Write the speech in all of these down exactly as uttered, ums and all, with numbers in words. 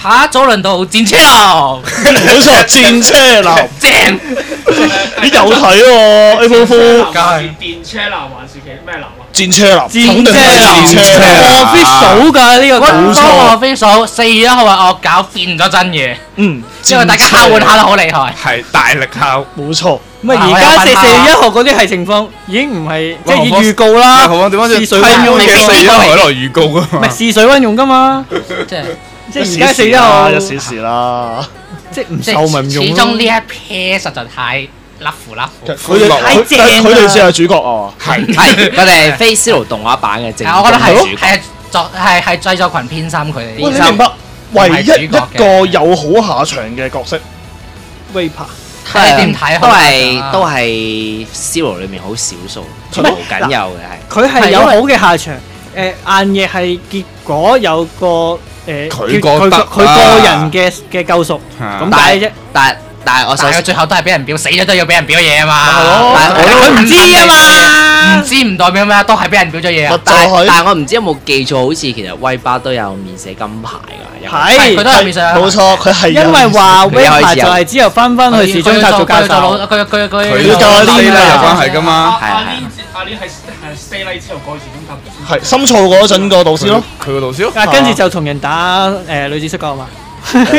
下一組輪到戰車流， 冇錯，戰車流正， 你有睇喎 April Fool。 電車流還是其咩流啊？ 戰車流， 戰車戰車流， 我必數㗎呢個冇冇錯，我飛數四月一號啊惡搞變咗真嘢， 嗯， 因為大家敲碗敲得好厲害， 係大力敲。 冇錯。 唔係而家四四月一號嗰啲係情況已經唔係即係以預告啦， 好啊，點解試水溫用嘅四一號喺度預告噶唔係嘛？ 試水溫用㗎嘛， 即係即係而家四一號一小時啦。 即係唔即受咪唔係始用咯。 終呢一 pair 實在太甩乎甩乎。 佢哋太正啦佢哋先係主角啊！ 係係佢哋非斯勞動畫版嘅正係，我覺得係主角係作係係製作群偏心佢哋。 喂，你明白唯一一個有好下場嘅角色 Vapor 睇你點睇都好係都係 Zero 裏面好少數做緊有嘅係。 佢係有好嘅下場，誒硬嘢係結果有個誒佢叫覺得佢佢個人嘅嘅救贖啊咁解啫。 但係但係我想但係佢最後都係俾人表死咗都要俾人表嘢啊嘛。 但係我佢唔知啊嘛，唔唔知唔代表咩，都係俾人表咗嘢啊。 但就係係但係我唔知有冇記錯，好似其實威巴都有面寫金牌㗎。 係佢都係面上冇錯，佢係因為話佢有 Vapor 就係之後翻翻去時鐘塔做教佢做老授， 佢佢佢佢教阿 Lin 啊有關係㗎嘛？ 阿阿 Lin 阿 Lin 係係 stay night 之後改時鐘塔。 係深造嗰陣個導師咯。 佢個導師咯。 啊跟住就同人打誒女子摔角嘛。 誒誒，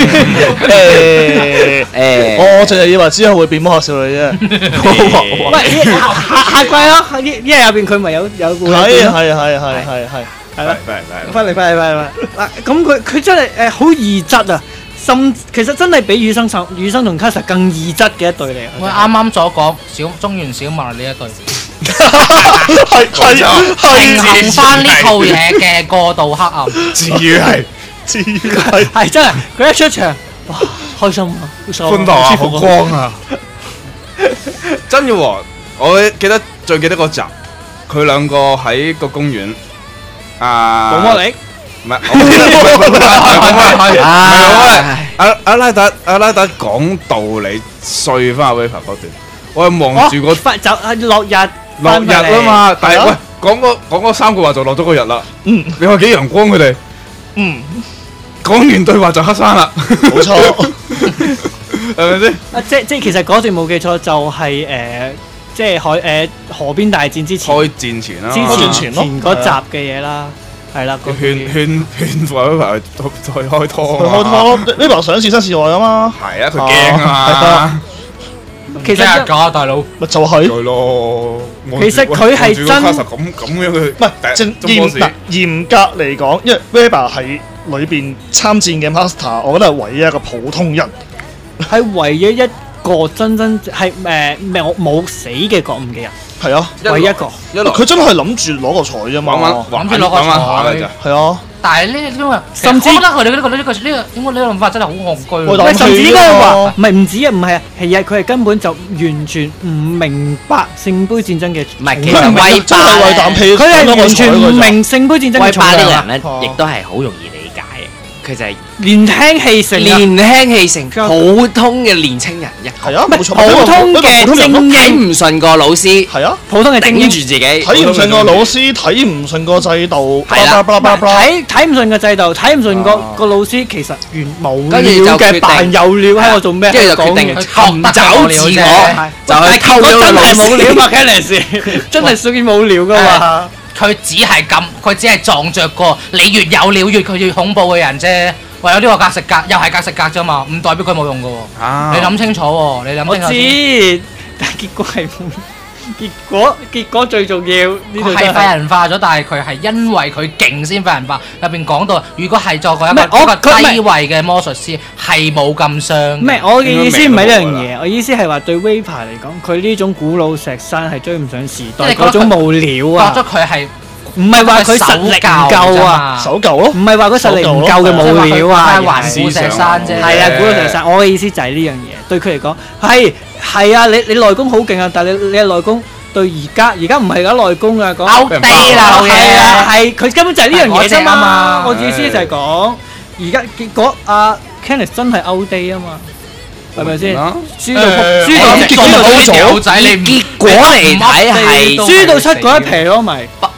誒我淨係以為之後會變魔學少女啫。 喂，下下下季咯，一一日入邊佢咪有有會有係變咯係係係係係。 係啦。 係係翻嚟翻嚟翻嚟嗱，咁佢佢真係誒好異質啊，甚其實真係比雨生同雨生同卡實更異質嘅一對嚟。 我啱啱所講小中原小麥呢一對， 係係平衡係翻呢套嘢嘅過度黑暗。 至於係至於係係真係佢一出場，哇開心啊，好爽歡樂啊，好舒服光啊！真嘅喎，我記得最記得嗰集，佢兩個喺個公園啊， 冇魔力， 唔係，我唔係唔係唉阿阿拉達阿拉達講道理碎翻阿 Vapor 嗰段，我係望住個翻就啊落日落日啊嘛，但係係啊喂講嗰講嗰三句話就落咗個日啦， 嗯你話幾陽光佢哋？ 嗯， 講完對話就黑山啦， 冇錯。 係咪先？ 啊即即其實嗰段冇記錯就係誒即係海誒河邊大戰之前開戰前啦， 之開戰前前咯前嗰集嘅嘢啦，係啦，嗰勸勸勸 Vapor 再開拖佢開拖呢排想試身試愛啊嘛， 係啊，佢驚啊嘛。 其實咩假大佬？ 咪就係對咯， 其實佢係真咁咁樣嘅， 唔係正嚴嗱嚴格嚟講，因為 Vapor 係裏邊參戰嘅 Master，我覺得係唯一一個普通人。 係唯一一個真真係誒冇冇死嘅覺悟嘅人， 係啊， 唯一一個。 一路佢真係諗住攞個彩啫嘛。 玩玩玩諗住攞個玩玩下彩嘅咋， 係啊， 但係呢呢個甚至我覺得佢哋呢個呢個呢個點解呢個諗法真係好戇居喂喎。 喂，甚至應該話啊唔係唔止啊，唔係啊，係啊，佢係根本就完全唔明白聖杯戰爭嘅。 唔係，其佢唔實威係真係為啖屁， 佢係完全唔明聖杯戰爭嘅威重量啊， 巴呢個人咧啊， 亦都係好容易理解嘅。佢就係年輕氣盛啊， 年輕氣盛、普通嘅年青人一個， 係啊，冇錯， 普通嘅普通人咯精睇英， 唔順個老師， 係啊， 普通嘅精英頂住。自己， 睇唔順個老師，睇唔順個制度， 係啦巴拉巴拉巴拉， 睇睇唔順個制度，睇唔順個啊個老師，其實原無跟住就料嘅決定扮有料喺度做咩？ 跟住就決定講尋找自我，就去偷咗個真係老師冇料嘛 Candice 真係屬於冇料噶嘛。 佢只係咁，佢只係撞着個你越有料越佢越恐怖嘅人啫。唯有呢個格食格，又係格食格啫嘛，唔代表佢冇用噶喎。 啊你諗清楚喎，你諗我清楚先。 知，但係結果係結果結果最重要呢度佢係廢真係。 人化咗，但係佢係因為佢勁先廢人化。入邊講到，如果係作為一個唔係我一個佢唔係低位嘅魔術師，係冇咁傷。 唔係我嘅意思唔係呢樣應該明嘢，我意思係話對 Vapor 嚟講，佢呢種古老石山係追唔上時代即係覺得嗰種無料覺得啊， 佢係唔係話佢實力唔夠啊， 手舊咯， 唔係話佢實力唔夠嘅無料啊， 係環顧石山啫。 係啊，古老石山，我嘅意思就係呢樣嘢，對佢嚟講係係啊，你你內功好勁啊，但係你你嘅內功對而家而家唔係講內功啊，講 out 低啦，老係啊， 嘢。 係佢根本就係呢樣嘢啫係嗰隻啊嘛嘛。 我意思就係講而家結果阿 Kenneth 真係 out day 啊嘛，係咪先？ 啊輸到誒我諗輸到結果中到冇咗。 條仔你唔結果嚟睇係輸到出嗰一皮咯，咪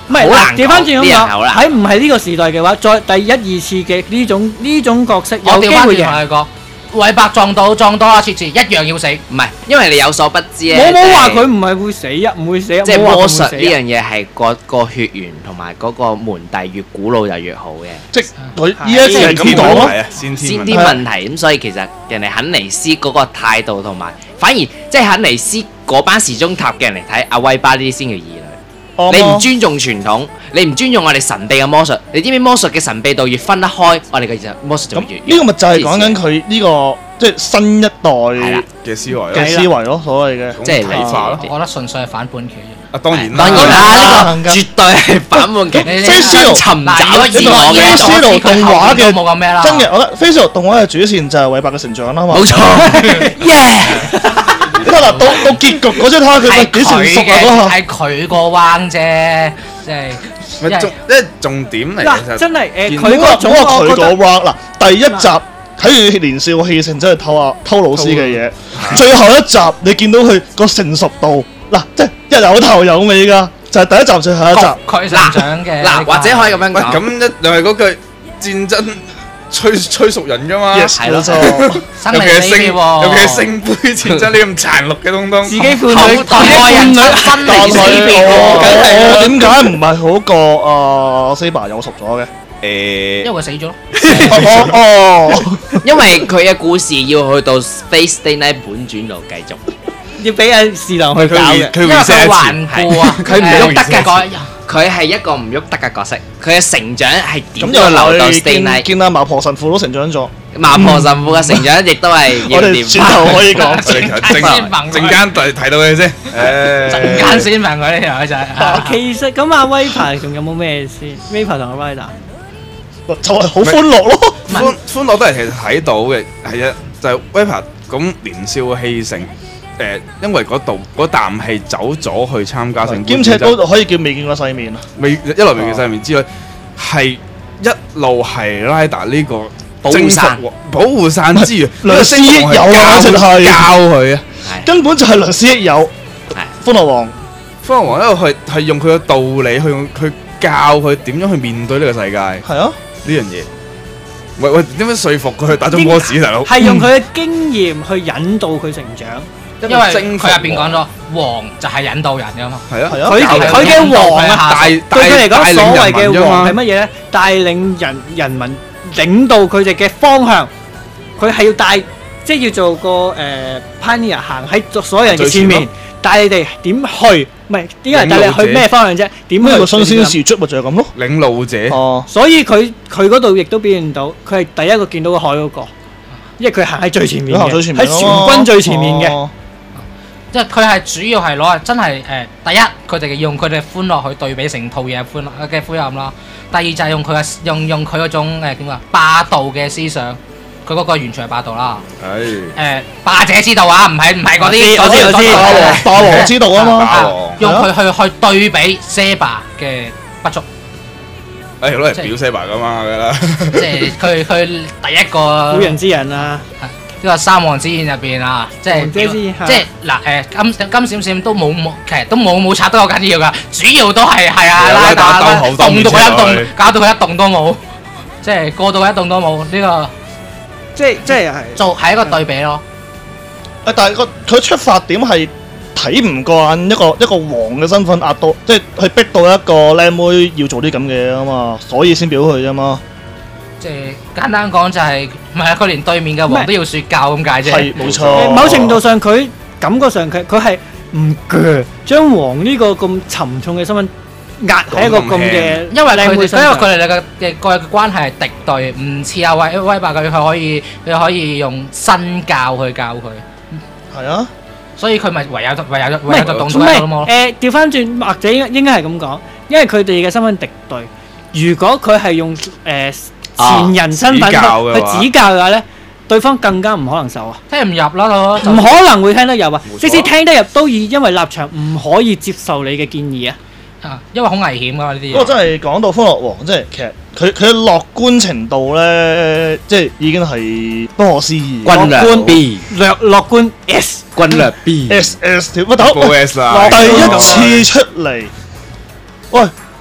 唔係好難調翻轉咁啲人係講， 好難喺唔係呢個時代嘅話，再第一二次嘅呢種呢種角色我有機會調翻轉同贏。 你講，韋伯撞到撞到阿切切一樣要死。 唔係，因為你有所不知咧。 我冇話即係佢唔係會死啊，唔會死啊， 即係冇話佢唔會魔術死啊呢樣嘢係個個血緣同埋嗰個門第越古老就越好嘅。 即係佢呢一次係咁講咯。 係啊，先天先問題天問題咁，所以其實人哋肯尼斯嗰個態度同埋，反而即係肯尼斯嗰班時鐘塔嘅人嚟睇阿威巴呢啲先叫異類。你唔尊重傳統，你唔尊重我哋神秘嘅魔術，你知唔知魔術嘅神秘度越分得開，我哋嘅就魔術就咁會越呢個咪就係講緊佢呢個即係新一係代啦嘅思維咯嘅思維咯，所謂嘅。 即係睇法咯我覺得純粹係反叛期。 啊，當然當然啊啦，呢個絕對係反叛期， 你飛絲路尋嗱，如果找自我飛嘅絲路動畫嘅都冇咁咩啦。 真嘅，我覺得《飛絲動畫嘅主線就係韋伯嘅成長啦嘛。 冇錯，耶！ 得啦，到到結局嗰張睇下佢係幾成熟啊佢嘅， 嗰下。 係佢個彎啫，即係咪重，即係重點嚟嘅。 嗱，真係誒， 見唔好話佢嗰種唔好話佢個我覺得 rock 嗱，第一集睇住年少氣盛，真係偷啊偷老師嘅嘢。最後一集你見到佢個成熟度，嗱，即係一有頭有尾㗎，就係第一集最後一集。 佢成長嘅。 嗱，或者可以咁樣喂， 講， 咁一又係嗰句戰爭催催熟人㗎嘛。 Yes， 係咯冇錯。 生尤其係聖， 離死別喎。 尤其係聖杯戰爭呢咁殘酷嘅東東。 自己伴侶， 後代愛人生但離死係別我喎。 我點解唔係好過啊 Saber 有熟咗嘅？ 誒， 因為佢死咗咯。 哦哦， 因為佢嘅故事要去到 Space Day Night 本傳度繼續， 要俾阿士郎去搞嘅。 佢因為 reset 佢一次。 頑固啊， 佢唔喐得嘅嗰佢係一個唔喐得嘅角色，佢嘅成長係點咁都要留到又係 Stay 見 Night。 見阿麻婆神父都成長咗。 麻婆神父嘅成長亦都係我哋要點轉頭可以講。 我哋陣先問佢陣間提提到佢先。誒， 陣間先問佢呢條友仔。 其實咁阿威排仲有冇咩先？威排同阿 Rider 就係好歡樂咯。 歡歡樂都係其實睇到嘅，係啊，就係 Viper 咁年少氣盛，誒，因為嗰度嗰啖氣走咗去參加聖杯兼且戰爭都可以叫未見過世面啊！ 未一來未見世面之外，係一路係拉達呢個保護傘征服保護傘之餘， 良師益友啊教簡直係教佢啊！ 根本就係良師益友。歡樂王方王一路係係用佢嘅道理去用去教佢點樣去面對呢個世界呢係啊， 樣嘢。喂喂，點樣說服佢去打咗波子大佬？ 係用佢嘅經驗去引導佢成長。 因為佢入邊講咗，王就係引導人噶嘛。 係啊， 係啊佢教佢嘅王啊， 大對佢嚟講，所謂嘅王係乜乜？ 嘢咧？帶領人人民，領導佢哋嘅方向。佢係要帶，即係要做個誒 pioneer 行喺所有人嘅前面，帶你哋點去，唔係點解帶你去咩方向啫？點去呢個新鮮事蹟咪就係咁咯。 領路者。 哦， 所以佢佢嗰度亦都表現到，佢係第一個見到個海嗰個，因為佢行喺最前面嘅， 行最前面喺咯全軍最前面嘅。 哦即係佢係主要係攞嚟真係誒，第一佢哋用佢哋歡樂去對比成套嘢歡樂嘅灰暗啦。第二就係用佢嘅用用佢嗰種誒點講霸道嘅思想，佢嗰個完全係霸道啦。 係誒霸者之道啊，唔係唔係嗰啲我知我知我知霸王霸王之道啊嘛。 霸王。 用佢去去對比 Saber 嘅不足， 誒攞嚟表 Saber 噶嘛，㗎啦。 即係佢佢第一個古人之人啊， 呢個三王之宴入邊啊，即係王者之宴即係嗱誒金金閃閃都冇冇，其實都冇冇拆得好緊要噶，主要都係係啊拉打啦，動到佢一動，搞到佢一動都冇，即係過到佢一動都冇，呢個即係即係係做係一個對比咯。 誒，但係個佢出發點係睇唔慣一個一個王嘅身份壓到，即係去逼到一個靚妹要做啲咁嘅嘢啊嘛，所以先表佢啫嘛。 即係簡單講就係，唔係啊！佢連對面嘅王都要説教咁解啫。 係冇誒錯。 某程度上佢感覺上佢佢係唔鋸將王呢個咁沉重嘅身份壓喺一個咁嘅， 因為佢哋因為靚妹身上佢哋嘅嘅個關係係敵對，唔似阿威威伯佢佢可以佢可以用身教去教佢， 係啊， 所以佢咪唯有唯有唔唯有就動係唔作喺度咯。 係誒調翻轉，或者應該應該係咁講，因為佢哋嘅身份敵對。如果佢係用誒前人身份去指教嘅話去指教嘅話咧，對方更加唔可能受啊！ 聽唔入啦，咯唔可能會聽得入啊！ 冇錯即使聽得入，都以因為立場唔可以接受你嘅建議啊！ 啊，因為好危險噶嘛呢啲不過嘢。 真係講到歡樂王，即係其實佢佢嘅樂觀程度咧，即係已經係不可思議。 軍略 B， 略樂觀 S， 軍略 B， S S 條乜頭？ 高 S 啦。 第一次出嚟，喂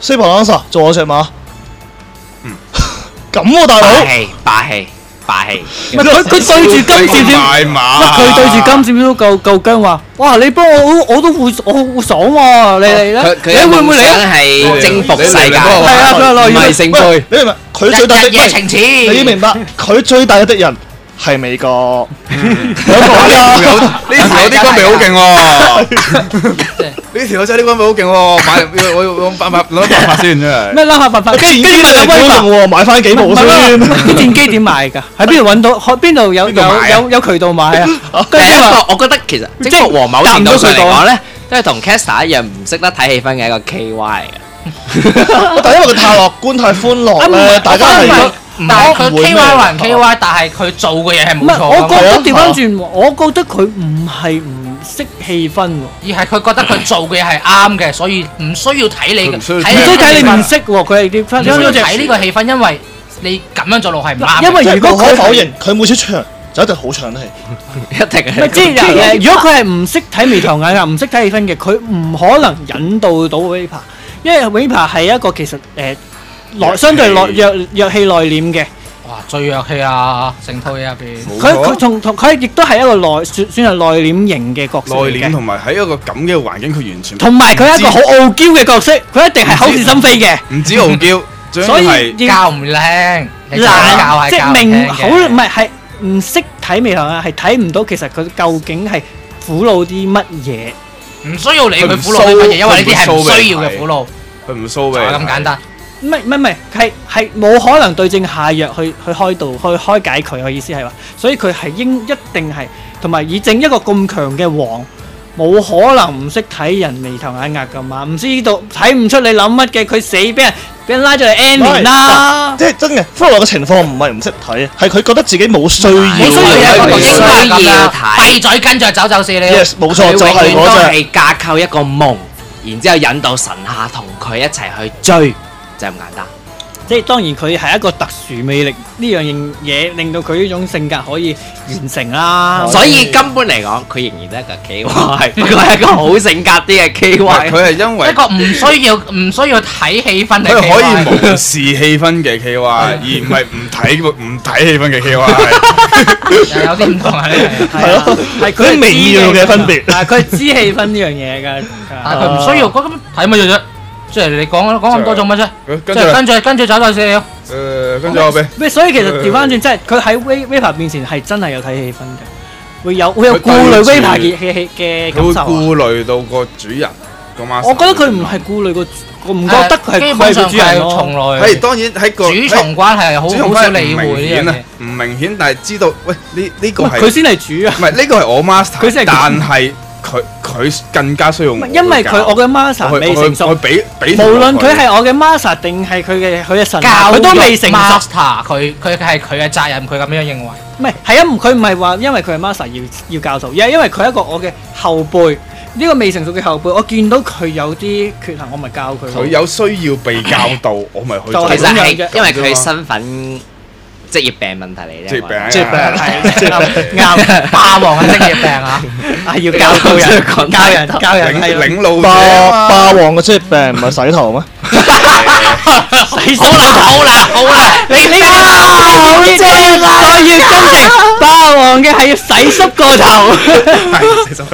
西伯蘭薩做我隻馬。 嗯， 咁喎大佬。 霸氣霸氣霸氣。 唔係佢佢對住金少少， 大馬。 佢對住金少少夠夠姜話，哇！你幫我我都會我好爽喎，你嚟咧，你會唔會嚟啊？ 係征服世界， 係啊，佢係唔係聖杯。 你明唔明？佢最大嘅日夜情詞， 你要明白，佢最大嘅敵人係美國。 有講㗎，呢條友啲軍備好勁喎。呢條友真係啲軍備好勁喎，買我我辦法諗辦法先真係。 咩諗下辦法？ 戰機真係威猛喎，買翻幾部先。 啲戰機點買㗎？喺邊度揾到？邊度有有有有渠道買啊？ 第一個我覺得其實征服王某程度上嚟講咧，都係同 Caster 一樣唔識得睇氣氛嘅一個 K Y 嘅。 但係因為佢太樂觀、太歡樂咧，大家係唔係佢 K Y 還 K Y，但係佢做嘅嘢係唔係， 冇錯我覺㗎嘛。 得調翻轉，我覺得佢唔係唔識氣氛喎。 而係佢覺得佢做嘅嘢係啱嘅，所以唔需要睇你嘅， 佢唔需要睇唔需要睇你唔識， 識喎，佢係調翻唔需要睇呢個氣氛，因為你咁樣做落係唔啱嘅。 因為即係無可如果佢否認，佢每次唱就一定好唱得起。 一定唔係係。 即係誒，如果佢係唔識睇眉頭眼額，唔識睇氣氛嘅，佢唔可能引導到 Viper，因為 Viper 係一個其實誒內相對內弱弱氣內斂嘅。 哇，最弱氣啊！成套嘢入邊， 佢佢同同佢亦都係一個內算算係內斂型嘅角色嚟嘅， 內斂同埋喺一個咁嘅環境，佢完全同埋佢係一個好傲嬌嘅角色，佢一定係口是心非嘅， 唔止傲嬌，最緊所以要係教唔靚，你教難係教唔即係明聽好嘅唔係係唔識睇眉頭眼，係睇唔到其實佢究竟係苦惱啲乜嘢。 唔需要理佢苦惱啲乜嘢，因為呢啲係唔需要嘅苦惱， 佢唔騷就嘅係咁簡單。 唔係唔係唔係，係係冇可能對症下藥去去開導去開解佢，我意思係話，所以佢係應一定係同埋以正一個咁強嘅王，冇可能唔識睇人眉頭眼額噶嘛，唔知道睇唔出你諗乜嘅，佢死俾人俾人拉咗嚟 N 年啦。 即係真嘅，弗洛嘅情況唔係唔識睇，係佢覺得自己冇需要。 冇需要嘅， 冇需應該係咁要樣， 睇閉嘴跟住走走先你。 Yes，冇錯，就係佢永遠都嗰隻。 係架構一個夢，然之後引導神下同佢一齊去追，就係咁簡單。 即係當然佢係一個特殊魅力呢樣嘢，令到佢呢種性格可以完成啦。 所以根本嚟講，佢仍然都係一個 K Y，不過係一個好性格啲嘅 K 佢 Y。 係因為一個唔需要唔需要睇氣氛嘅佢 K Y， 可以無視氣氛嘅 K Y，而唔係唔睇唔睇氣氛嘅 K Y。 有啲唔同啊！呢樣係啊，係佢係微妙嘅分別係佢係知氣氛呢樣嘢㗎。 但係佢唔需要，咁睇乜嘢啫？即係你講講咁多做乜啫？即跟住係跟住跟住走走先。 誒，跟住我俾咩？所以其實調翻轉，即係佢喺 Viper 面前係真係有睇氣氛嘅，會有會有顧慮 Viper 嘅嘅嘅佢會感受啊。 顧慮到個主人個 master。 我覺得佢唔係顧慮個，我唔覺得佢係基佢係本上佢係個主人咯。 從來係當然喺個主從關係係好主從好少關係唔理會呢樣明顯啊嘢。， 唔明顯，但係知道喂呢呢個係佢先係主啊唔！係呢個係我 master， 佢先係但係佢佢更加需要我去教。 因為佢我嘅 master 我未成熟， 去我去俾俾無論佢係我嘅 master 定係佢嘅佢嘅神， 教佢都未成熟。 master，佢佢係佢嘅責任，佢咁樣認為。 唔係係啊，佢唔係話因為佢係 master 要要教導，而係因為佢係一個我嘅後輩。呢個未成熟嘅後輩，我見到佢有啲缺陷，我咪教佢。 佢有需要被教導，我咪去做。 就係其實咁樣啫係因為佢身份職業病問題嚟啫。 職業病即係病係啱啱霸王嘅職業病啊！ 啊！要教導人，教人教人係領領路者霸啊嘛霸王嘅職業病唔係洗頭咩？ 洗好啦好啦好啦， 你你好正啊！我要跟住霸王嘅係要洗濕個頭。 係其實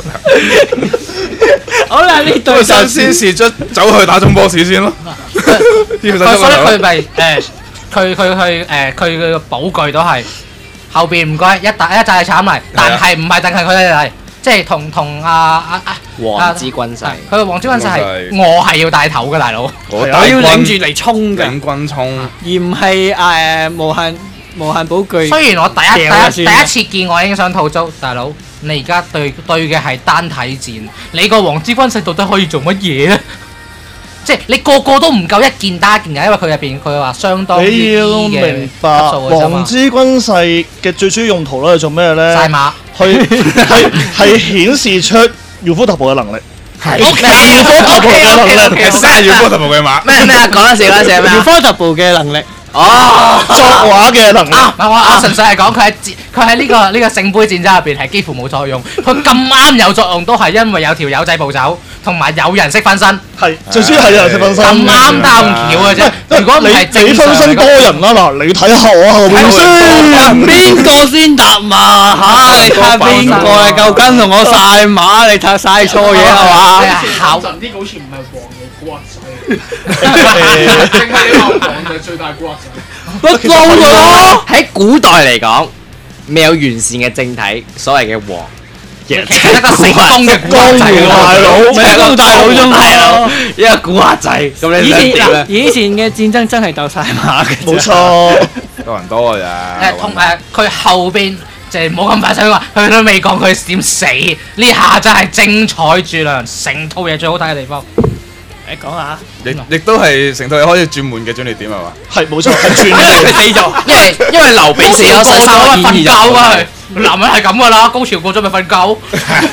好啦，呢對就佢新鮮事出走去打中 boss 先咯。要洗佢所以佢濕個頭咪誒，佢佢佢誒，佢嘅寶具都係後邊唔該一大一紮慘嚟，但係唔係，定係佢哋嚟，即係同同阿阿阿王之軍勢。 佢嘅王之軍勢係我係要帶頭嘅大佬。 我我要領住嚟衝嘅， 領軍衝。 而唔係誒無限無限寶具。 雖然我第一掉就算啦第一第一次見我已經想吐槽，大佬你而家對對嘅係單體戰，你個王之軍勢到底可以做乜嘢咧？即係你個個都唔夠一件打一件嘅，因為佢入邊佢話相當於你要 E 嘅明級白， 數嘅啫嘛。 王之軍勢嘅最主要用途咧係做咩咧？ 晒馬去係係顯示出 Ufotable 嘅能力。 係 Ufotable 嘅能力。 其實真係要波特步嘅馬。 咩咩啊？講多次嗰陣時係咩啊？ Ufotable 嘅能力哦， 作畫嘅能力。 啊！我我純粹係講佢喺戰佢喺呢個呢個聖杯戰爭入邊係幾乎冇作用，佢咁啱有作用都係因為有條友仔暴走，同埋有人識分身， 係最主要係有人識分身。 咁啱得咁巧嘅啫。如果唔係你你分身多人啦，嗱，你睇下我後邊先， 邊個先答嘛嚇？你睇下邊個係夠跟同我晒馬？你睇下晒錯嘢係嘛？ 考陣呢個好似唔係黃嘅古惑仔，淨係呢個黃就係最大古惑仔。 不嬲咗咯！ 喺古代嚟講，未有完善嘅政體，所謂嘅王， 其實一個成功嘅古惑仔江湖大佬咩高大佬中大佬咯。 一個古惑仔，咁你以前想點咧？ 以前嘅戰爭真係鬥晒馬嘅， 冇錯。 多人多㗎咋。 誒同誒佢後邊就係冇咁快想話，佢都未講佢點死，呢下真係精彩絕良，成套嘢最好睇嘅地方。 誒講下， 亦亦都係成套嘢可以轉換嘅轉捩點係嘛？ 係冇錯，係轉佢死咗。 因為因為劉備死咗，十三個演義瞓覺啊就佢，男人係咁噶啦，高潮過咗咪瞓覺。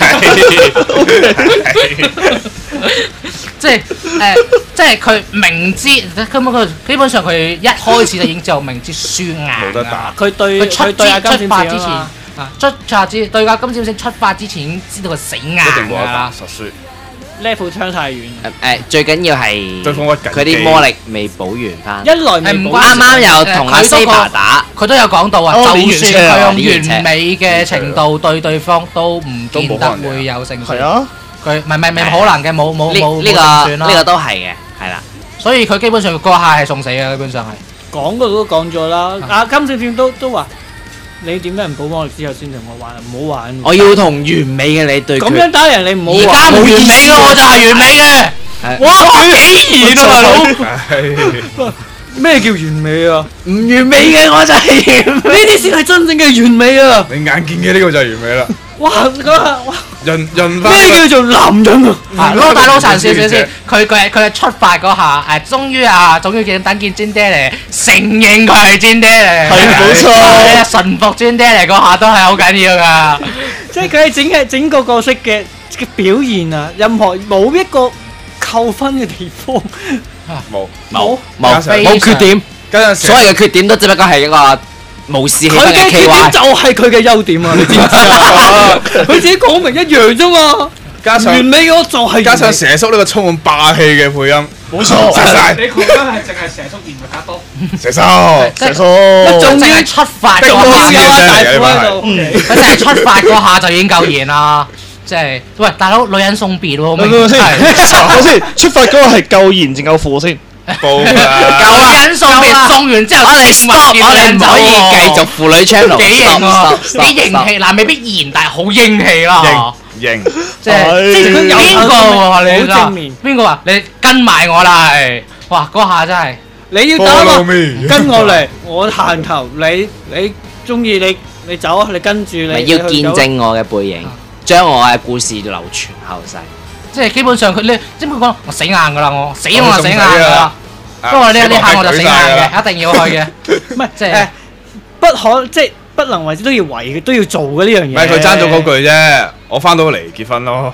即係誒，即係佢明知根本佢基本上佢一開始就已經知道明知輸硬冇得打佢對佢出佢對阿金出發之前閃閃啊啊，出發之對阿金閃閃出發之前已經知道佢死硬一定冇㗎啦得打，。實輸。 level 差太遠， 誒最緊要係對方屈緊佢啲魔力未補完翻。 一來未補誒唔關啱啱有同阿佢嗰個 Saber 打， 佢都有講到啊， 哦就算連車啊佢用連車完美嘅程度對對方都唔見得都冇可能嘅會有勝算。 係啊， 佢唔係唔係唔係可能嘅，冇冇呢冇冇勝呢個算啦。 呢個都係嘅，係啦。 所以佢基本上嗰下係送死嘅，基本上係。 講嗰度都講咗啦。阿金閃閃都都話：你點解唔補魔力之後先同我玩？唔好玩。 我要同完美嘅你對決。 咁樣打人，你唔而好玩。 家唔完美咯，我就係完美嘅。 係哇！幾然啊，大佬！ 係咩叫完美啊？ 唔完美嘅我就係完呢美。 啲先係真正嘅完美啊！ 你眼見嘅呢個就係完美啦。 哇！嗰下哇！ 潤潤翻。 咩叫做男人啊？ 啊，撈大撈殘少少知先，佢佢係佢係出發嗰下，誒，終於啊，終於見等見尊爹嚟，承認佢係尊爹嚟， 係冇錯係啊順服尊爹嚟嗰下都係好緊要噶。 即係佢係整嘅整個角色嘅嘅表現啊！任何冇一個扣分嘅地方， 冇冇冇加上冇缺點， 加上所謂嘅缺點都只不過係一個無視氣氛嘅佢嘅缺 K 點 Y。 就係佢嘅優點啊！你知唔知啊？佢自己講明一樣啫嘛。 加上完美嗰個就係加上蛇叔呢個充滿霸氣嘅配音， 冇錯， 殺晒你佢而家係淨係蛇叔，而唔係加多。 蛇叔。 蛇叔， 佢仲淨係出發仲嗰要有下， 阿大夫喺度。 佢淨係出發嗰下就已經夠嚴啦。即係喂，大佬，女人送別喎， 等等先，等先，出發嗰個係夠賢定夠富先。 報啦。 夠女人送別，送完之後我哋 stop，我哋唔可以繼續婦女 channel。 幾型喎， stop，stop， 幾型 stop， 氣嗱，未必賢，但係好英氣啦。 型型。 即係係即係佢有邊個喎？你好正面邊個話你跟埋我啦？係哇，嗰下真係你要打我 Follow me 跟我嚟，我行頭，你你中意你你走啊，你跟住你。 咪要見證我嘅背影，將我嘅故事流傳後世。 即係基本上佢你即係佢講我死硬㗎啦，我死我就死硬㗎我啦。 啊不過呢呢下我就死硬舉晒㗎啦嘅，一定要去嘅。 唔係即係誒，不可即係不能為之都要為嘅，都要做嘅呢樣嘢。 唔係佢爭咗嗰句啫，我翻到嚟結婚咯。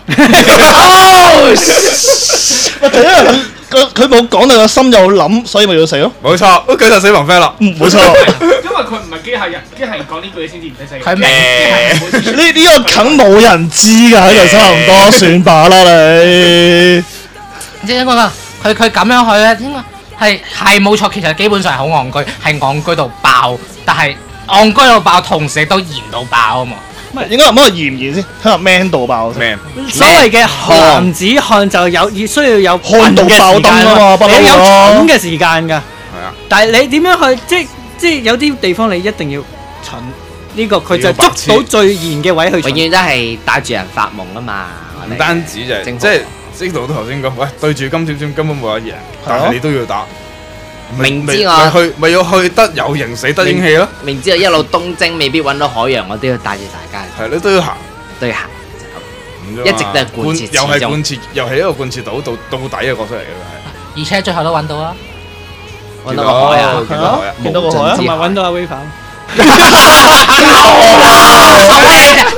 喂，就因為佢佢佢冇講到個心有諗，所以咪要死咯。 冇錯，都舉晒死亡 friend 啦。 嗯，冇錯。 因為佢唔係機械人，機械人講呢句嘢先至唔使死。 佢明呢呢個梗冇人知㗎，喺度差唔多，算罷啦你。 即係應該講佢佢咁樣去咧，應該係係冇錯。其實基本上係好戇居，係戇居到爆，但係戇居到爆，同時亦都嚴到爆啊嘛。 唔係應該唔好話嚴唔嚴先，睇下 man 度爆先。 咩？ 所謂嘅男子漢就有要需要有漢道爆燈啊嘛不嬲你有咯蠢嘅時間㗎。 係啊， 但係你點樣去即即有啲地方你一定要蠢，呢個佢就捉到最嚴嘅位去蠢。 永遠都係帶住人發夢啊嘛。 唔單止就係征服即係即係到頭先講，喂對住金閃閃根本冇得贏，但係你都要打。 明知咪我咪去咪要去得有型死得英氣咯， 明知我一路東征未必揾到海洋，我都要帶住大家係你都要行。 都要行。 咁啫嘛一直都係貫徹又係始終貫徹，又係一個貫徹到到到底嘅角色嚟嘅， 而且最後都揾到啦。 係揾到個海啊！ 見到海啊！ 見到個海啊同埋揾到阿威反。 嗱，你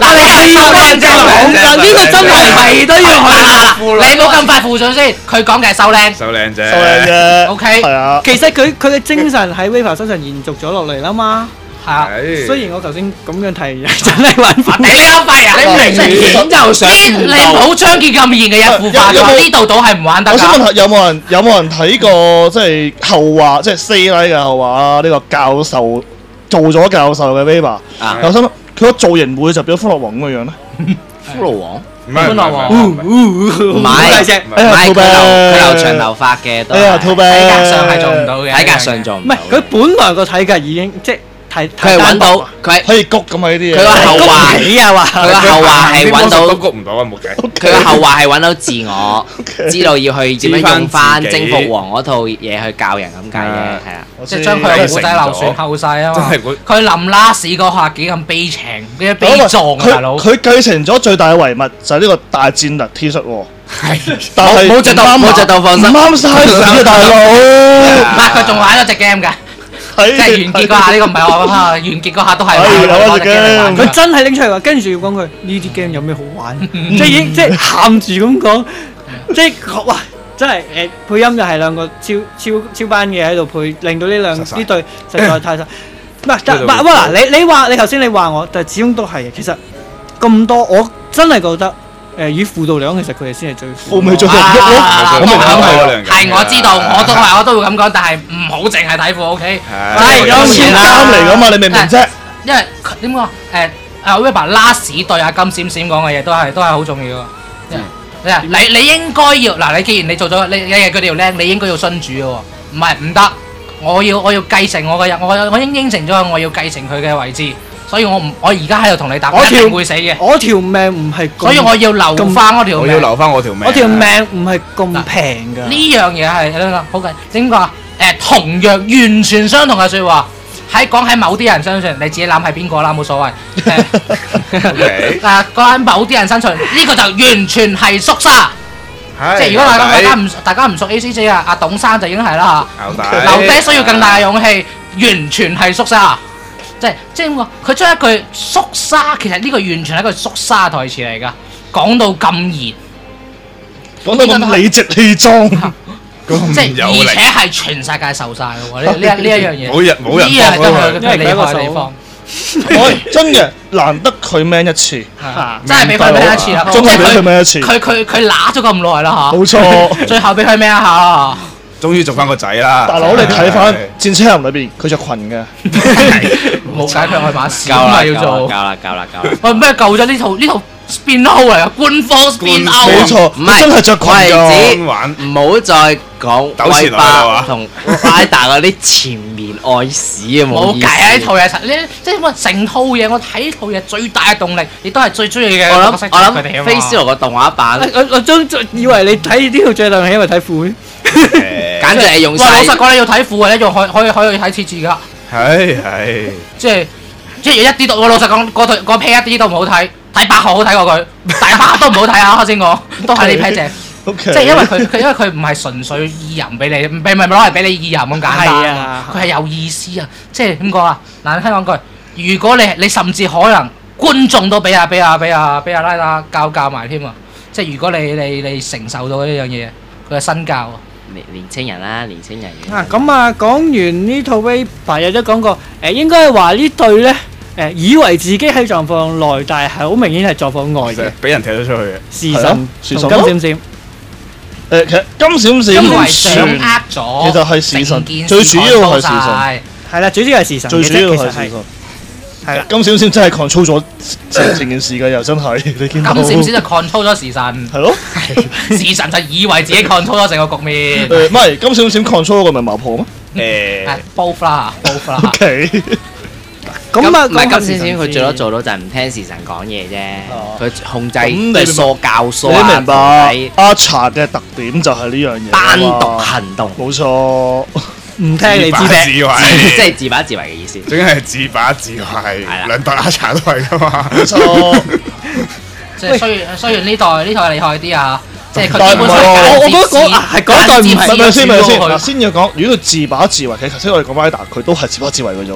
收靚啫， 嗱呢個真係係都要去。 你冇咁快附上先，佢講嘅係收靚。 收靚啫， 收靚啫。 OK 係啊， 其實佢佢嘅精神喺 Viva 身上延續咗落嚟啦嘛。 係啊。 係雖然我頭先咁樣提，真係玩苦。 你啱廢啊！ 你明顯就想你你唔好將件咁嚴嘅嘢腐化有有冇咗，呢度到係唔玩得㗎。 我想問下，有冇人有冇人睇過即係後話，即係 say 嘅後話啊？呢個教授做咗教授嘅 Viva， 啊我想問佢個造型會就變咗歡樂王咁嘅樣咧？ 骷髏王， 唔係歡樂王唔係唔係大隻。 唔係佢留佢留長頭髮嘅都哎呀， 係兔體格病上係做唔到嘅， 體格上做唔唔係到嘅。 佢本來個體格已經即係體佢係揾到佢係可以谷咁啊！呢啲嘢佢個後話， 起啊話。 佢個後話係揾到都谷唔到啊，冇計。 佢個後話係揾到自我， OK 知道要去點樣用知翻返自己征服王嗰套嘢去教人咁解嘅，係啊。 即係將佢嘅古仔流傳後世啊嘛真係會。 佢臨拉屎嗰下幾咁悲情，幾悲壯啊大佬。 佢佢繼承咗最大嘅遺物就係呢個大戰略 T 恤喎。 係但係冇着到，冇着到放心。 唔啱 size 啊，大佬。 唔係佢仲玩咗隻 game 㗎，即係完結嗰下呢個唔係我啊，完結嗰下都係係玩有咗隻 game 嚟玩㗎佢真係拎出嚟話，跟住要講佢呢啲 game 有咩好玩，即係已經即係喊住咁講，即係哇！真係誒配音又係兩個超超超班嘅喺度配，令到呢兩實晒呢對實在太實。唔係，但唔呢度係嗱，你你話你頭先你話我，但係始終都係嘅。其實咁多，我真係覺得誒以輔導嚟講，其實佢哋先係最我未做過啊喐咯， 啊咁咪啊啱係咯。 係我知道，我都係我都會咁講，但係唔好淨係睇褲 OK。 係有超錢啦啱嚟噶嘛，你明唔明啫？ 因為佢點講誒阿 Weber 拉屎對阿金閃閃講嘅嘢都係都係好重要啊！你啊你你應該要嗱，你既然你做咗你你係佢條僆，你應該要信主嘅喎，唔係唔得，我要我要繼承我嘅人，我我已經應承咗佢，我要繼承佢嘅位置，所以我唔我而家喺度同你打，我一我條定會死嘅， 我條命唔係咁， 所以我要留翻嗰條命。 我要留翻我條命。 我條命唔係咁平㗎。 呢樣嘢係你講好緊，點講啊？誒，同樣完全相同嘅説話，喺講喺某啲人身上，你自己諗係邊個啦，冇所謂。誒 OK， 誒，講喺某啲人身上，呢個就完全係縮沙。 係即係如果大家大家牛唔大家唔熟 A C J 啊，阿董生就已經係啦底嚇。留低需要更大嘅勇氣，完全係縮沙。即係即係點講？佢將一句縮沙，其實呢個完全係一句縮沙台詞嚟㗎。講到咁熱。 講到咁理直氣壯， 咁即係有力而且係全世界受晒嘅喎，呢呢一呢一樣嘢。 冇人冇人呢樣係幫佢真係厲害嘅地方， 喂，真嘅難得佢 man 一次， 係真係俾佢咩一次啦， 真係俾佢 man 一次， 佢佢佢揦咗咁耐啦冇錯。 嚇，最後俾佢咩一下啦終於做翻個仔啦。 大佬你睇翻《戰車人》裏邊，佢着裙嘅， 冇解佢愛馬仕夠啦， 要做。 夠啦，夠啦，夠啦。 喂咩救咗呢套呢套 spin off 嚟啊？官方 spin 冇 off 錯， 唔係真係着裙我係㗎。 指玩唔好再講威糾纏落去啦嘛巴同拉達嗰啲前面愛屎啊， 冇冇意思計啊！呢套嘢實呢即係我成套嘢，我睇呢套嘢最大嘅動力，亦都係最中意嘅我諗角色我諗佢哋啊嘛飛斯羅個動畫版， 我我將以為你睇呢套最大係因為睇褲。 誒簡直係用喂，老實晒。 講，你要睇褲嘅咧，仲可可以可以睇設置㗎。 係係即係即係一啲都，我老實講，嗰對嗰 pair 一啲都唔好睇，睇百號好睇過佢，大百都唔好睇啊！頭先講都係呢 pair 正， OK， 即係因為佢佢因為佢唔係純粹意淫俾你，唔係唔係攞嚟俾你意淫咁簡單係啊佢係有意思啊！即係點講啊？難聽講句，如果你你甚至可能觀眾都俾阿俾阿俾阿俾阿拉拉教教埋添啊！即係如果你你你承受到呢樣嘢，佢嘅身教啊！ 年年青人啦，年青人嘅。 啊，咁啊，講完呢套 Viva 亦都講過，誒應該係話呢對咧，誒以為自己喺狀況內，但係係好明顯係狀況外嘅。 俾人踢咗出去嘅。 時係啊神時同金閃閃， 神誒，其實金閃因為閃掌握咗， 其實係時辰成件事最主要係時辰 control 晒係啦，最主要係時神嘅啫， 最主要其實係係時辰。 係啦。 金閃閃真係 control 咗成成件事嘅，又真係你見到。 金閃閃就 control 咗時辰， 係咯， 時辰就以為自己 control 咗成個局面。 誒唔係金閃閃 control 嗰個咪麻婆咩誒誒 both 啦，both 啦。 ？OK， 咁啊， 唔係講下金閃閃，佢最多時辰做到就係唔聽時辰講嘢啫哦。 佢控制咁你佢疏教疏你啊， 明白喺阿茶嘅特點就係呢樣嘢啊嘛。 單獨行動， 冇錯， 唔聽你知自把自咩？ 為， 即係自把自為嘅意思。 總之係自把自為。 啦兩代阿茶都係噶嘛。 冇錯。 即係雖然雖然呢代呢代厲害啲啊，即係佢但係基本上唔係喎我我覺得嗰啊係嗰代唔係咪咪先咪先嗱， 佢先要講，如果佢自把自為，其實頭先我哋講 Rider，佢都係自把自為嘅啫喎。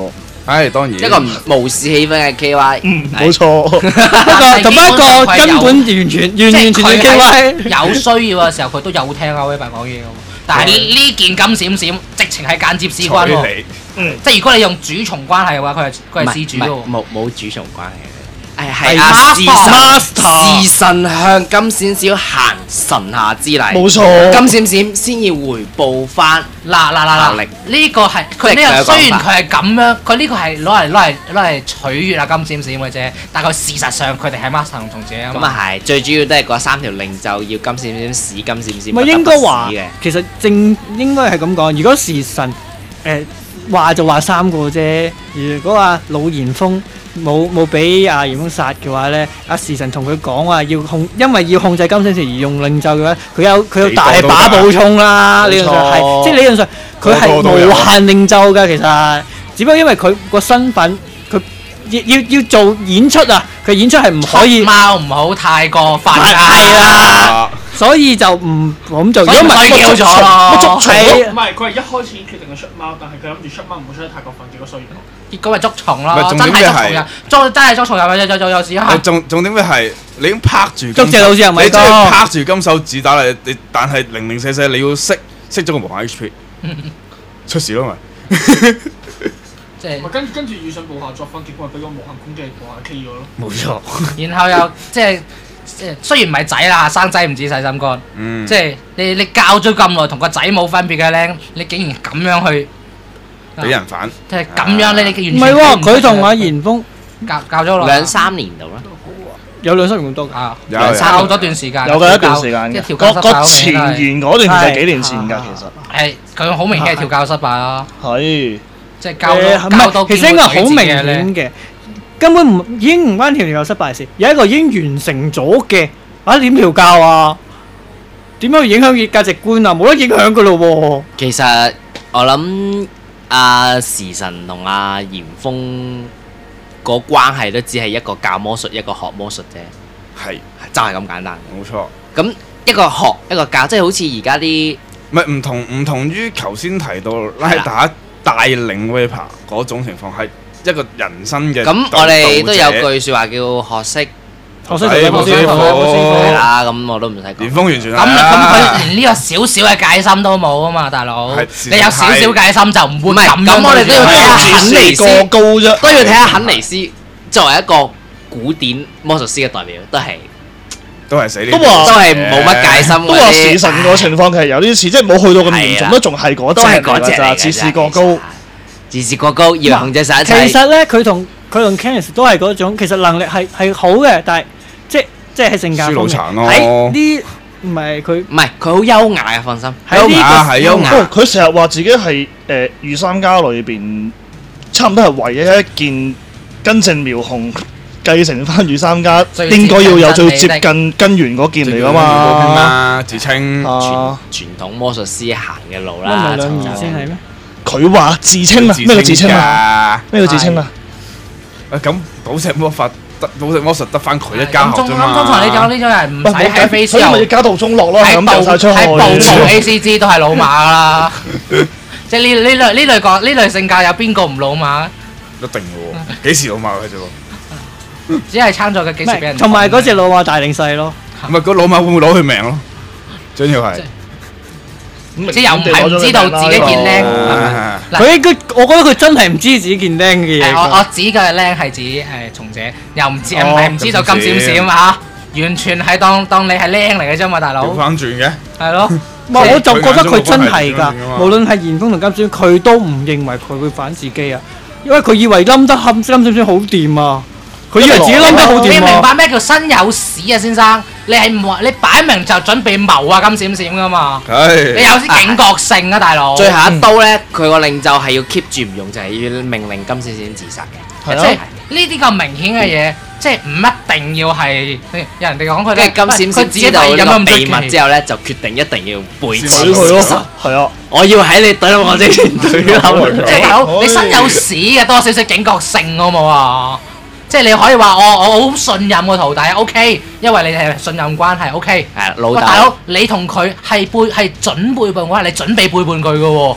係當然一個唔無視氣氛嘅 K Y。 嗯，冇錯。 不過同埋一個根本完全完完全全 K Y。 有需要嘅時候，佢都有聽阿威伯講嘢嘅喎。但係呢件金閃閃直情係間接事關喎。 你嗯， 即係如果你用主從關係嘅話，佢係佢係事主喎。 冇冇主從關係嘅。誒係係啊，時 Master 神時神向金閃閃行神下之禮， 冇錯。 金閃閃先要回報翻。 嗱嗱嗱嗱， 效力呢個係佢即係佢嘅呢個雖然講法佢係咁樣，佢呢個係攞嚟攞嚟攞嚟取悅啊金閃閃嘅啫，但係佢事實上佢哋係 master 同從者啊嘛。 咁啊係，最主要都係嗰三條令就要金閃閃屎金閃閃， 唔係應該話不得不屎嘅。 其實正應該係咁講。如果時辰誒話就話三個啫。如果話老嚴峰冇冇俾阿嚴峰殺嘅話咧，阿時辰同佢講話要控，因為要控制金閃閃而用令咒嘅話，佢有佢有大把補充啦。理論上係，即係理論上佢係無限令咒㗎。其實只不過因為佢個身份，佢要要要做演出啊，佢演出係唔可以貓唔好太過犯係戒啦，所以就唔咁做。如果唔係叫咗咯， 係唔係，佢係一開始決定去出貓，但係佢諗住出貓唔好出得太過分，結果衰咗。 結果咪捉蟲唔係咯， 重真點嘅係係捉蟲人，捉真係捉蟲人，有有有有時你係重重點嘅係你已經拍住金捉隻老鼠又咪你真係多拍住金手指打你，你但係零零舍舍你要熄熄咗個無限 H P，出事咯咪。 即係咪跟跟住遇上部下作分，結果係俾個無限攻擊部下 K 咗咯。 冇錯。 然後又即係即係雖然唔係仔啦，生仔唔止細心肝， 嗯， 即係你你教咗咁耐，同個仔冇分別嘅僆，你竟然咁樣去俾人反。 即係咁樣咧，你唔完全係喎，佢同阿言嚴峰教教咗耐兩三年度啦， 有兩三年咁多㗎。 啊， 有兩三教咗段時間， 有嘅一段時間嘅。 即係調個個教失敗前好明顯言嗰段其實係幾年前㗎，其實係佢好明顯係調教失敗啦， 係。 即係教誒到教到唔係，其實應該好明嘅咧顯。嘅，根本唔已經唔關調教失敗事，有一個已經完成咗嘅，啊點調教啊？點樣影響嘅價值觀啊？冇得影響㗎咯喎！ 其實我諗阿時辰同阿嚴峰個關係都只係一個教魔術，一個學魔術啫， 係就係咁簡單。 冇錯。 咁一個學一個教，即係好似而家啲唔係唔同唔同於頭先提到拉打帶領 Viper 嗰種情況，係一個人生嘅。 咁，我哋都有句説話叫學識學識係冇師同冇師傅，冇師傅傅係啦，咁我都唔使講連。峰完全係咁咁啊佢連呢個少少嘅戒心都冇啊嘛，大佬！ 係你有少少戒心就唔會唔係咁樣咁我哋都要睇下去肯尼斯過高啫， 都要睇下肯尼斯作為一個古典魔術師嘅代表，都係都係死呢啲都話都係冇乜戒心嗰啲。 都話時辰個情況其實有啲似，即係冇去到咁嚴重， 係啊都仲係嗰都係隻嚟㗎咋， 嗰隻嚟嘅自視過高。 啫，自視過高，以為控制晒一其切。 實咧，佢同佢同 Kenneth 都係嗰種，其實能力係係好嘅，但係即即係性格輸腦方殘咯面喺呢唔係佢唔係佢好優雅嘅，放心。 喺呢個優雅係優不過雅， 佢成日話自己係誒御三家裏邊，差唔多係唯一一件根正苗紅繼承翻御三家最應該要有最接接近近根源嗰件嚟㗎嘛嘛。 自稱啊， 傳統魔術師行嘅路唔啦， 係兩就儀先係咩？ 佢話自稱啊，咩叫自稱啊？ 啊？ 咩叫自稱啊？ 咁寶石魔法得寶石魔術得翻佢一家咁中咁學啫嘛。 通常呢種呢種人唔使喺飛所以咪要加到中落咯，係喺咁掉晒出去。 喺暴暴 A C G 都係老馬啦。即係呢呢類呢類個呢類性格有邊個唔老馬？ 一定嘅喎，幾時老馬嘅啫喎？ 只係參賽嘅幾唔時俾人係，同埋嗰隻老馬大定細咯。 唔係個老馬會唔會攞佢命咯？主要係即係又唔係唔知道自己件僆。 啊嗱佢應該，我覺得佢真係唔知自己件釘嘅嘢誒，我我㗎。 指嘅僆係指誒從者，又唔知唔哦係唔知道金閃閃嚇，完全係當當你係僆嚟嘅啫嘛，大佬調。翻轉嘅， 係咯， 唔係我就覺得佢真係㗎佢眼中嘅關係點樣㗎嘛， 無論係嚴峰同金閃，佢都唔認為佢會反自己啊，因為佢以為冧得冚金閃閃好掂啊，佢以為自己冧得好你明掂啊。 白咩叫身有屎啊，先生？你係唔話你擺明就準備謀啊金閃閃噶嘛？你係有啲警覺性啊，大佬。 最後一刀咧，佢個領袖係要 keep 住唔用，就係要命令金閃閃自殺嘅。 即係呢啲咁明顯嘅嘢，即係唔一定要係有人哋講佢咧。 跟住金閃閃佢自己知道呢個飲咁秘密之後咧，就決定一定要背懟刺佢自殺咯，係啊， 我要喺你懟我之前懟冧即係大佬，你身有屎嘅，多少少警覺性好冇啊？即係你可以話我我好信任個徒弟，OK，因為你係信任關係，OK。 係老喂，大佬豆， 你同佢係背係準背叛關係，你準備背叛佢嘅喎，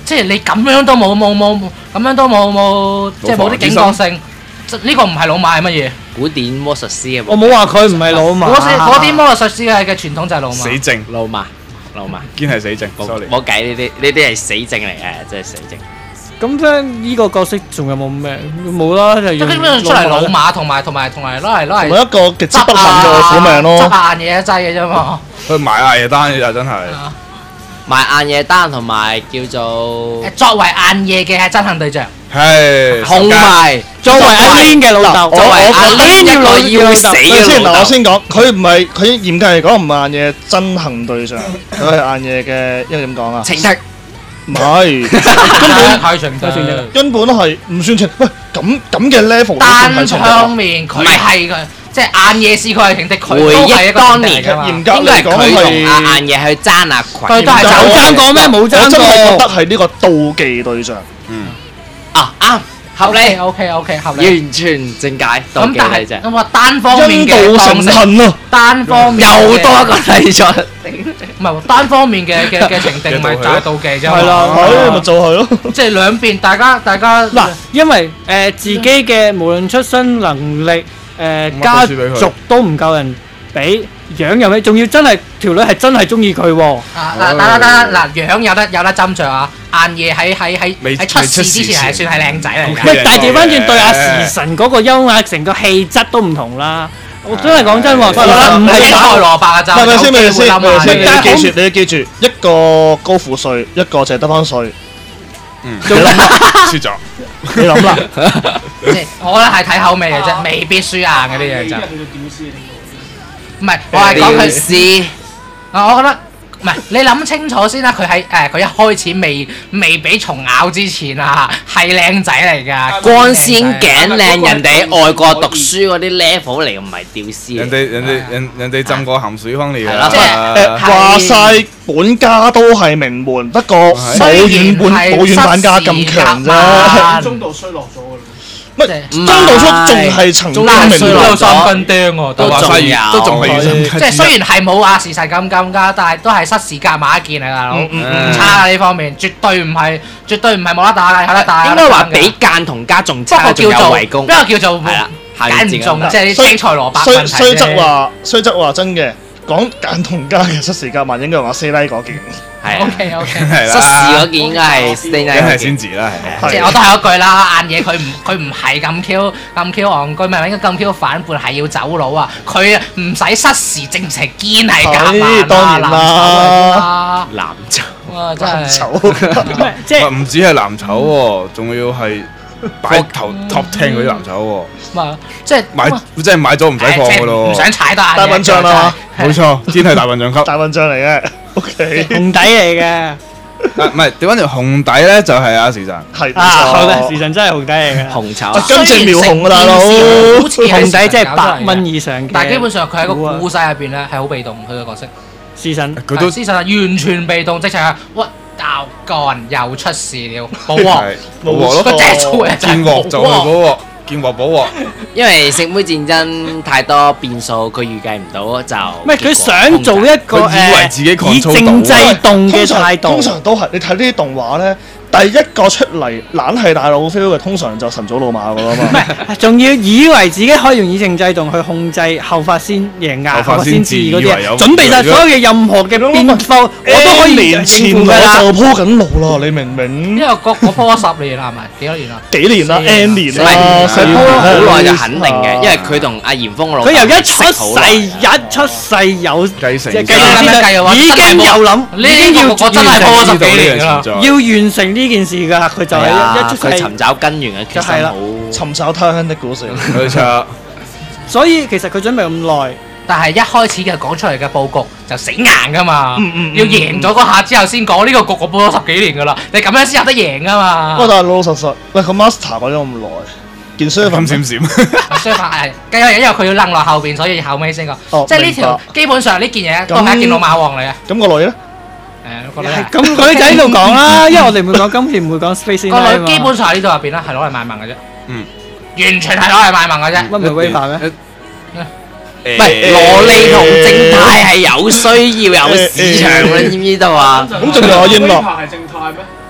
即係你咁樣都冇冇冇咁樣都冇冇，即係冇啲警覺性。呢個唔係老馬係乜嘢？ 古典魔術師啊！ 我冇話佢唔係老馬。 嗰啲嗰啲魔術師嘅嘅傳統就係老馬。 死症， 老馬，老馬， 堅係死症。sorry， 冇計呢啲，呢啲係死症嚟嘅，真係死症。 咁咧呢個角色仲有冇咩？冇啦，就即係基本上出嚟老馬同埋同埋同埋攞嚟攞嚟同埋一個極之不幸嘅苦命執咯。 下硬嘢一劑嘅啫嘛。 佢埋亞夜單就真係。 賣晏夜單同埋叫做誒作為硬嘢嘅係憎恨對象。 係。 同埋作為阿 Lin 嘅老豆， 作為阿 Lin 一個要死先嗱，我嘅老豆。 先講，佢唔係佢嚴格嚟講唔係硬嘢憎恨對象，佢係硬嘢嘅，因為點講啊？ 情敵唔係，根本太情太情。 根本係唔算情。喂，咁咁嘅 level 都算單係情敵方啊。 面佢係佢，即係硬嘢試佢係情敵，佢回憶都係一個當年情敵嚟㗎嘛嚴格應該係嚟講佢同係阿晏夜去爭阿群。 佢都係有爭過咩？冇我真爭係覺得過。 係呢個妒忌對象。 嗯。 啊啱，合理， O K O K 合理。 完全正解，妒忌咁但係你啫。 咁話單方面因嘅妒成當成恨啊！ 單方面嘅又多一個題材， 唔係喎單方面嘅嘅嘅情敵咪就係妒忌啫嘛。 係啦係咪就係咯？ 即係兩邊大家大家嗱，因為誒自己嘅無論出身能力誒家族都唔夠人比，樣又咩？仲要真係條女係真係中意佢喎。 啊嗱嗱嗱嗱樣有得有得斟酌啊！晏夜喺喺喺未喺出事之前係算係靚仔嚟㗎。 喂，但係調翻轉對阿時辰嗰個優雅成個氣質都唔同啦。我真係講真喎，時辰唔係青菜打蘿蔔啊！就係咪先？咪先？咪先？ 先？ 你要記住，你要記住，一個高富帥，一個就係得翻帥。 嗯。 你諗啦， 輸咗。 你諗啦。 即係我覺得係睇口味嘅啫，未必輸硬嘅呢樣就。唔係，我係講佢試。 啊，我覺得唔係，你諗清楚先啦。佢喺誒佢一開始未未俾蟲咬之前啊，係靚仔嚟㗎， 光鮮頸靚，人哋外國讀書嗰啲 level 嚟，唔係屌絲嚟。 人哋人哋人人哋浸過鹹水坑嚟係啦即係㗎。 誒話晒本家都係名門，不過冇遠半冇遠反家咁強啫。 中度衰落咗㗎啦。 乜即係張道叔仲係曾經名都有門？ 三斤釘喎， 都話晒仲有都仲係即係雖然係冇亞視實咁咁加，但係都係失時夾埋一件啊，大佬， 嗯嗯唔差啊呢方面，絕對唔係，絕對唔係冇得打嘅，有得打。 應該話比間同家仲不過差，仲叫做有圍攻。 不過叫做係啦，下揀唔面中，即係啲雖青菜蘿蔔雖問題雖則啫。 話雖則話真嘅，講間同家嘅失時夾萬應該用阿四拉嗰件。 係 O 啊， K O K。 係失事嗰件應該係 Stay 梗 Night 係嗰件。 先至啦，係。 即係我都係嗰句啦，晏嘢佢唔佢唔係咁 Q 咁 Q 戇居，咪應該咁 Q 反叛係要走佬啊！佢唔使失時，正情堅係夾係萬當然啦啦， 男仔哇真係醜。 即係唔止係藍籌喎，仲要係擺頭 top ten 嗰啲藍籌喎。 唔係即係買即係買咗唔使放即係㗎咯唔。想踩得大笨象啦冇錯，堅係大笨象級。 大笨象嚟嘅，OK， 紅底嚟嘅。 啊，唔係調翻條紅底咧，就係阿時辰。 係冇啊，好嘅， 錯。 時辰真係紅底嚟嘅。 紅啊籌， 跟住描紅啊大佬好似係紅底即係八搞出嚟嘅蚊以上嘅。 但係基本上佢喺個故仔入邊咧係好被動，佢個角色。 時辰佢都事實係完全被動，直情係屈教幹又出事了，補鑊。 係補鑊咯， 佢真係做嘅就係見鑊就去補鑊。 補鑊，見鑊補鑊。 因為食妹戰爭太多變數，佢預計唔到就。 唔係佢想做一個佢以為自己誒以 control 政制到動嘅通常態度通。常都係你睇呢啲動畫咧，第一個出嚟懶係大佬 feel 嘅，通常就晨早老馬噶啦嘛。 仲要以為自己可以用以政制動去控制後發先贏硬， 後發後發先至嗰啲嘢， 以為有準備晒所有嘅任何嘅變化，我都可以年前應付㗎啦。 我就鋪緊路啦，你明唔明？ 因為我我鋪咗十年啦，係咪？幾多年啊？ 幾年啦，N 年唔啦， 係佢鋪咗好耐就係肯定嘅，因為佢同阿嚴峰老豆佢由一出識好耐世一出世有繼承即係繼承繼承計嘅話已經有諗， 呢已經要個我真係鋪咗十幾年㗎啦。 要完成呢件事㗎啦，佢就係係啊一出世佢尋。找根源嘅決心好。 尋找他鄉的故事。 冇錯。 所以其實佢準備咁耐， 但係一開始嘅講出嚟嘅佈局就死硬㗎嘛， 嗯嗯嗯要贏咗嗰下之後先講呢個局，我鋪咗十幾年㗎啦，你咁樣先有得贏㗎嘛不過。但係老老實實，喂個 master 講咗咁耐，件衰咁份閃閃。 相反係，因為因為佢要掕落後邊，所以後尾先講。 哦即係呢條基本上呢件嘢都係一件老馬王嚟嘅。 咁個女咧， 誒，個女係咁佢就喺度講啦，因為我哋唔會講今次唔會講 Space 個 Nine 啊女嘛基本上喺呢度入邊咧係攞嚟賣萌嘅啫。 嗯， 完全係攞嚟賣萌嘅啫。 乜唔係 Waver 咩？ 唔係蘿莉同正太係有需要有市場嘅，你知唔知道啊？ 咁仲有阿英樂係正太咩？佢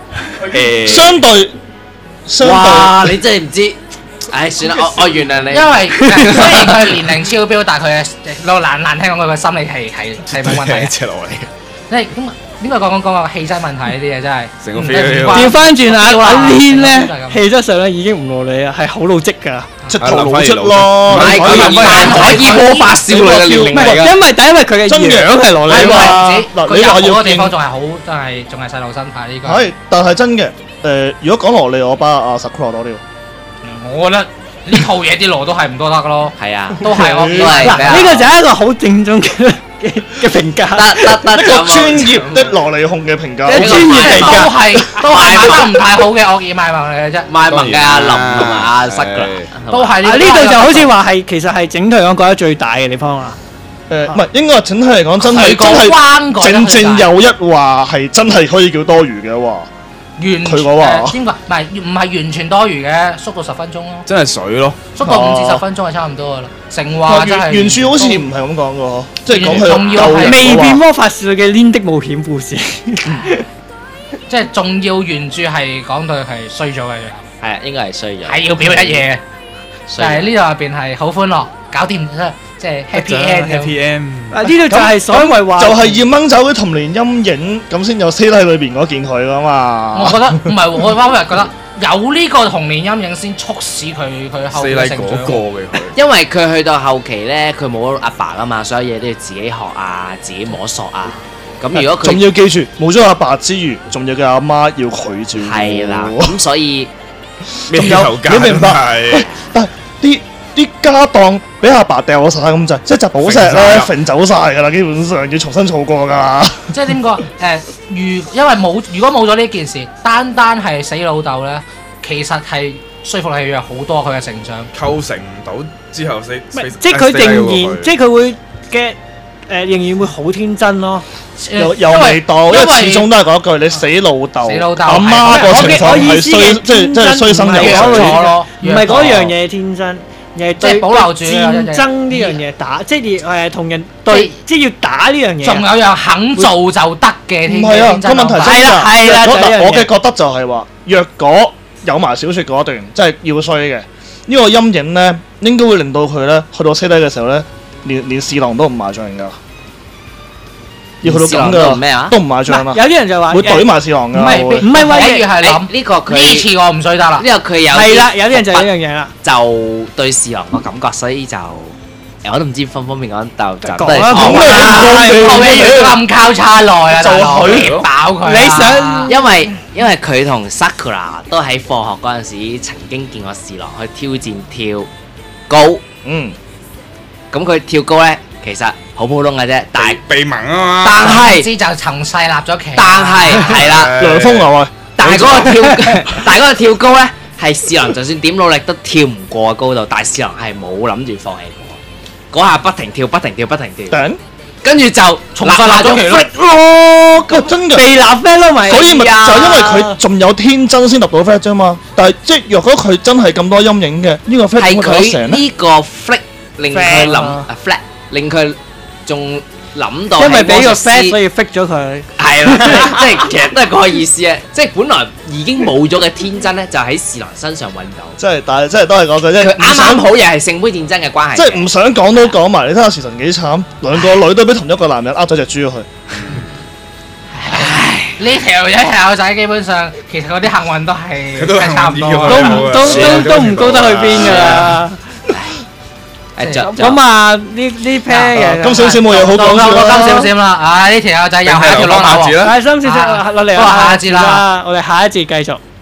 誒， 相對相哇！ 對你真係唔知，唉，算啦，我我原諒你。 因為誒雖然佢年齡超標，但係佢嘅難難聽講，佢嘅心理係係係冇問題嘅。 赤裸嚟， 即係咁點解講講講個氣質問題呢啲嘢真係成個唔 feel 唔關調翻轉啊，阿 Lin 咧就係咁氣質上咧已經唔蘿莉啊，係好老積㗎。 直頭老出咯， 唔係佢唔係可以魔法少女嘅年唔係， 齡嚟㗎。 因為第一因為佢嘅真嘅樣係蘿莉係啊嘛。 喎， 嗱你話要佢有好多地見方仲係好，真係仲係細路心態呢個。 係，但係真嘅誒，如果講蘿莉，我巴阿 Sakura 多啲喎。 我覺得呢套嘢啲羅都係唔多得㗎咯， 係啊， 都係我都係嗱，呢個就係一個好正宗嘅嘅嘅評價。 得得得， 一個專業的蘿莉控嘅評價。 一個專業評價都係都係賣得唔太好嘅惡意賣萌嚟嘅啫， 賣萌嘅阿林同埋阿塞㗎啦， 啊！ 都係呢呢度就好似話係其實係整體嚟講覺得最大嘅地方啦。 誒唔係，應該話整體嚟講真係佢個真係關個正正有一話係真係可以叫多餘嘅話。 完佢嗰話誒點講？唔係唔係完全多餘嘅，縮到十分鐘咯， 真係水咯。 縮到五至十分鐘係差唔多噶啦。成話真係原著好似唔係咁講嘅嗬，即係講佢仲要係舊未變嘅話。 魔法少女嘅 Lin 的冒險故事。 即係仲要原著係講到係衰咗嘅，最後係啊，應該係衰咗。 係要表一嘢嘅。但係呢度入邊係好歡樂，搞掂即係 happy end 咁。 Happy End。 啊！呢度就係所謂話就係要掹走啲童年陰影，咁先有 stay 喺裏邊嗰件佢噶我嘛。 覺得唔係，我反而覺得有呢個童年陰影先促使佢佢後四麗嗰嘅成長。 個嘅佢。 因為佢去到後期咧，佢冇阿爸啊嘛，所有嘢都要自己學啊，自己摸索啊。咁如果仲佢要記住，冇咗阿爸之餘，仲有嘅阿媽要佢照顧。 係啦，咁所以咩仲有頭家你明白係但係啲啲家當俾阿爸掉晒咁滯，即係集寶石咧揈走晒㗎啦，基本上要重新儲過㗎。 即係點講？誒，如因為冇如果冇咗呢件事，單單係死老豆咧，其實係說服力弱好多佢嘅成長。 構成唔到之後四， 唔係即係佢仍然，即係佢會嘅誒，仍然會好天真咯。 又又未到，因為始終都係嗰句，你死老豆， 死老豆阿媽個情況係衰，即係即係衰生有弱死。 咗咯， 唔係嗰樣嘢天真，而係即係保留住戰爭呢樣嘢打，即係誒同人對，即係要打呢樣嘢。 仲有樣肯做就得嘅天唔係啊， 天真個問題諗法係啦係啦嗱就係呢樣嘢我嘅覺得就係話，若果有埋小説嗰段，即係要衰嘅，呢個陰影咧，應該會令到佢咧去到車底嘅時候咧，連連侍郎都唔賣帳㗎，要去到咁侍郎都唔咩啊㗎，都唔賣帳啦， 有啲人就話會懟埋侍郎㗎。 唔係會唔係話比如係誒諗呢個佢呢次我唔衰得啦。 呢個佢有係啦， 啲有啲人就係呢樣嘢啦。 就對侍郎個感覺，所以就誒我都唔知方唔方便講，就就都係講啦咁講你後尾要咁交叉耐啊， 就大佬佢逼飽佢啊。 你想因為因為佢同 Sakura 都喺放學嗰陣時曾經見過侍郎去挑戰跳高， 嗯， 咁佢跳高咧其實好普通嘅啫，但係鼻紋啊嘛。 但係知就曾細立咗旗。 但係係啦， 涼風流啊， 但係嗰個跳但係嗰個跳高咧係侍郎就算點努力都跳唔過嘅高度，但係侍郎係冇諗住放棄過，嗰下不停跳不停跳不停跳， 頂， 跟住就重新立咗旗咯 flick 咯， 哇真㗎。 被立 flag 咯，咪所以咪就係啊係因為佢仲有天真先立到 flag 啫嘛，但係即係若果佢真係咁多陰影嘅，呢個 flag 係點會立得佢成咧？ 呢個 flick 令佢 Flag 諗啊啊 flat 令佢仲諗到因為俾個係魔術 flag 師所以 fix 咗佢。 係啦，即係即係其實都係嗰個意思啊！即係本來已經冇咗嘅天真咧，就喺侍郎身上揾到。 即係但係即係都係嗰句，即係佢啱唔想啱好又係聖杯戰爭嘅關係嘅， 即係唔想講都講埋。你睇下時辰幾慘，兩個女都俾同一個男人呃咗隻豬去。 呢條一條仔基本上其實嗰啲幸運都係佢都係係差唔多幸運啲嘅都唔係啊都係啊都都唔高得去邊㗎啦。 誒就就咁啊，呢呢 pair 嘅金小小冇嘢好講到個金少少少啦，唉呢條友仔又係一條定係窿口喎。 講下字啦。 係，心少少啊落嚟不過下一下節啦我哋下一節繼續。